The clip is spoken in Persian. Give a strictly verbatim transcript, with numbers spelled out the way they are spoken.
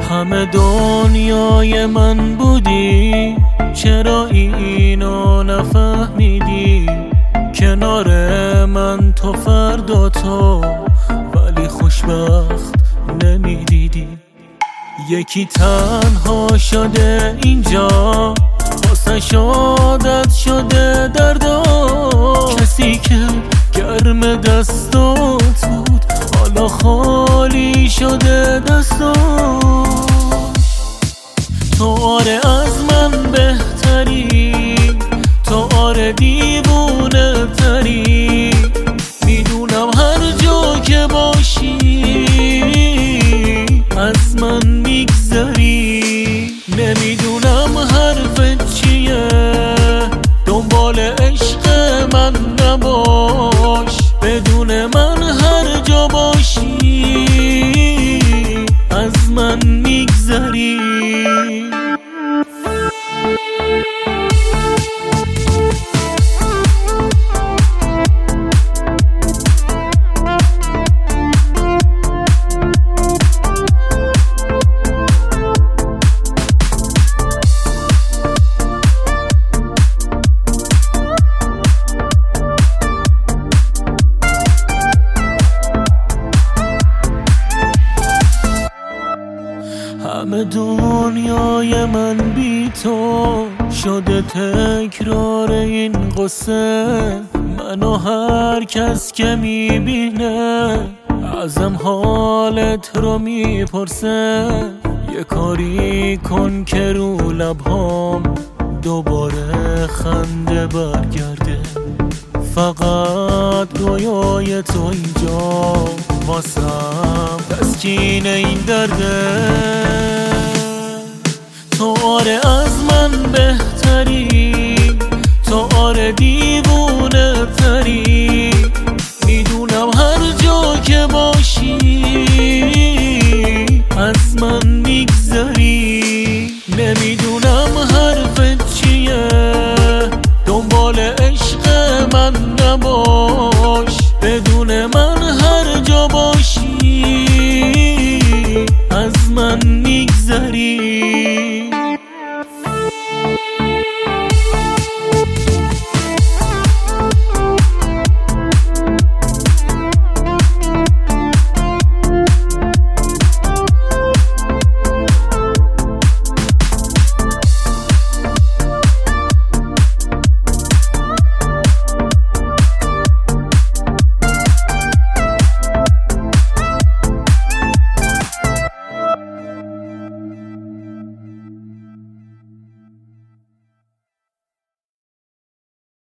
همه دنیای من بودی، چرا اینو نفهمیدی؟ کنار من تو فردا تو، ولی خوشبخت نمیدیدی. یکی تنها شده اینجا، واسه عادت شده دردا. کسی که گرم دستات بود، حالا خالی شده دستات. تو آره از من بهتری، تو آره دیوونه تری. میدونم هر جا که باشی از من میگذری. نمیدونم حرفت چیه، دنبال عشق من نباش. بدون من هر جا باشی از من میگذری. همه دنیای من بی تو شده تکرار این قصه. منو هر کس که میبینه ازم حالت رو میپرسه. یه کاری کن که رو لبهام دوباره خنده برگرده. فقط رویای تو اینجا واسم تسکین این درده. تو آره از من بهتری، تو آره دیوونه تری.